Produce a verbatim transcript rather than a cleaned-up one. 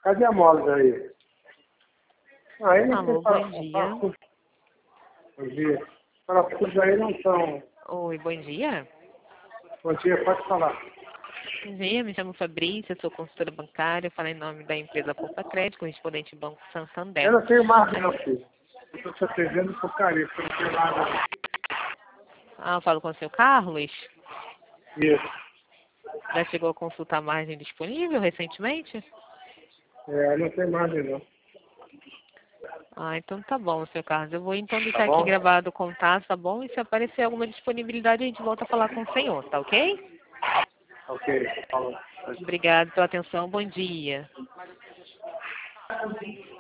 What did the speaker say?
Cadê a moda aí? Aí não Alô, tem para- bom dia. parafusos. Bom dia. Parafusos aí não são. Oi, bom dia. Bom dia, pode falar. Bom dia, me chamo Fabrícia, sou consultora bancária, falo em nome da empresa Poupa Crédito, correspondente ao Banco Santander. Eu não tenho marca, não, filho. Eu estou te atendendo porcaria, porque eu não tenho nada. Ah, eu falo com o seu Carlos. Isso. Já chegou a consultar a margem disponível recentemente? É, eu não tenho margem, não. Ah, então tá bom, seu Carlos. Eu vou então Tá deixar aqui bom? gravado o contato, tá bom? E se aparecer alguma disponibilidade, a gente volta a falar com o senhor, tá ok? Ok, falou. Obrigada pela atenção, bom dia.